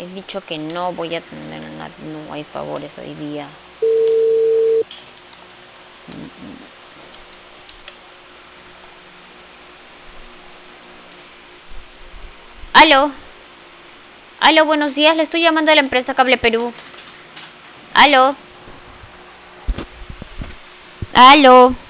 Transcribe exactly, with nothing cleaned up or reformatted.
He dicho que no voy a tener nada, no hay favores hoy día. Aló. Aló, buenos días. Le estoy llamando a la empresa Cable Perú. Aló. Aló.